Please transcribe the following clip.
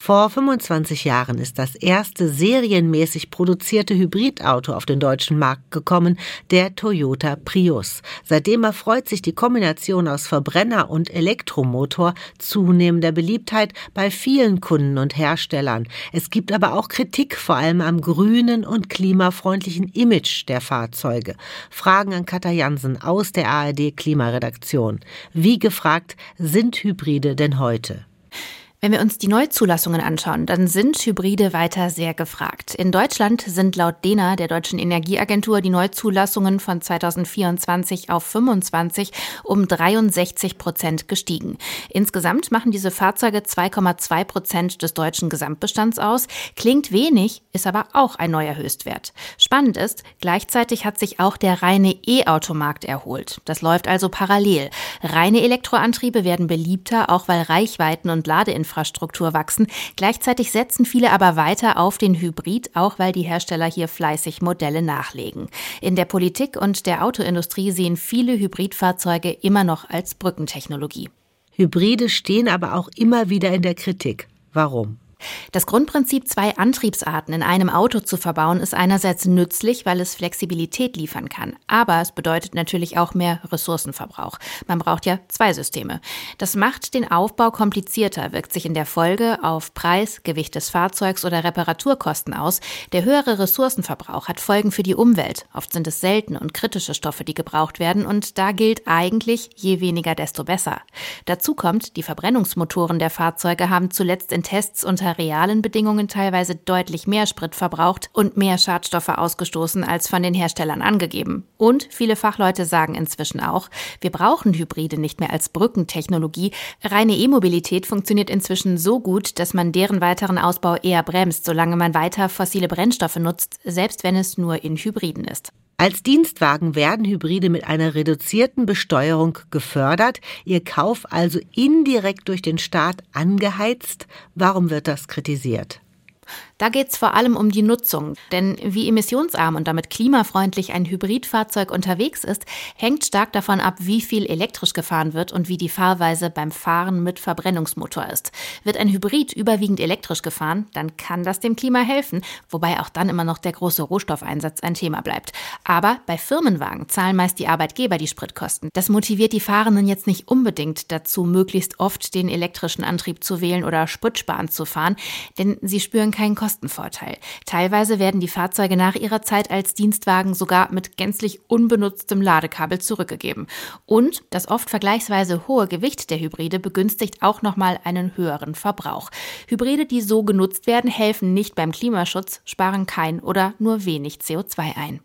Vor 25 Jahren ist das erste serienmäßig produzierte Hybridauto auf den deutschen Markt gekommen, der Toyota Prius. Seitdem erfreut sich die Kombination aus Verbrenner und Elektromotor zunehmender Beliebtheit bei vielen Kunden und Herstellern. Es gibt aber auch Kritik, vor allem am grünen und klimafreundlichen Image der Fahrzeuge. Fragen an Katja Jansen aus der ARD-Klimaredaktion. Wie gefragt sind Hybride denn heute? Wenn wir uns die Neuzulassungen anschauen, dann sind Hybride weiter sehr gefragt. In Deutschland sind laut DENA, der Deutschen Energieagentur, die Neuzulassungen von 2024 auf 25 um 63% gestiegen. Insgesamt machen diese Fahrzeuge 2,2% des deutschen Gesamtbestands aus. Klingt wenig, ist aber auch ein neuer Höchstwert. Spannend ist, gleichzeitig hat sich auch der reine E-Automarkt erholt. Das läuft also parallel. Reine Elektroantriebe werden beliebter, auch weil Reichweiten und Ladeinfrastruktur wachsen. Gleichzeitig setzen viele aber weiter auf den Hybrid, auch weil die Hersteller hier fleißig Modelle nachlegen. In der Politik und der Autoindustrie sehen viele Hybridfahrzeuge immer noch als Brückentechnologie. Hybride stehen aber auch immer wieder in der Kritik. Warum? Das Grundprinzip, 2 Antriebsarten in einem Auto zu verbauen, ist einerseits nützlich, weil es Flexibilität liefern kann. Aber es bedeutet natürlich auch mehr Ressourcenverbrauch. Man braucht ja 2 Systeme. Das macht den Aufbau komplizierter, wirkt sich in der Folge auf Preis, Gewicht des Fahrzeugs oder Reparaturkosten aus. Der höhere Ressourcenverbrauch hat Folgen für die Umwelt. Oft sind es seltene und kritische Stoffe, die gebraucht werden. Und da gilt eigentlich, je weniger, desto besser. Dazu kommt, die Verbrennungsmotoren der Fahrzeuge haben zuletzt in Tests unter realen Bedingungen teilweise deutlich mehr Sprit verbraucht und mehr Schadstoffe ausgestoßen als von den Herstellern angegeben. Und viele Fachleute sagen inzwischen auch, wir brauchen Hybride nicht mehr als Brückentechnologie. Reine E-Mobilität funktioniert inzwischen so gut, dass man deren weiteren Ausbau eher bremst, solange man weiter fossile Brennstoffe nutzt, selbst wenn es nur in Hybriden ist. Als Dienstwagen werden Hybride mit einer reduzierten Besteuerung gefördert, ihr Kauf also indirekt durch den Staat angeheizt. Warum wird das kritisiert? Da geht es vor allem um die Nutzung. Denn wie emissionsarm und damit klimafreundlich ein Hybridfahrzeug unterwegs ist, hängt stark davon ab, wie viel elektrisch gefahren wird und wie die Fahrweise beim Fahren mit Verbrennungsmotor ist. Wird ein Hybrid überwiegend elektrisch gefahren, dann kann das dem Klima helfen, wobei auch dann immer noch der große Rohstoffeinsatz ein Thema bleibt. Aber bei Firmenwagen zahlen meist die Arbeitgeber die Spritkosten. Das motiviert die Fahrenden jetzt nicht unbedingt dazu, möglichst oft den elektrischen Antrieb zu wählen oder spritsparend zu fahren, denn sie spüren keinen Kostenvorteil. Teilweise werden die Fahrzeuge nach ihrer Zeit als Dienstwagen sogar mit gänzlich unbenutztem Ladekabel zurückgegeben. Und das oft vergleichsweise hohe Gewicht der Hybride begünstigt auch nochmal einen höheren Verbrauch. Hybride, die so genutzt werden, helfen nicht beim Klimaschutz, sparen kein oder nur wenig CO2 ein.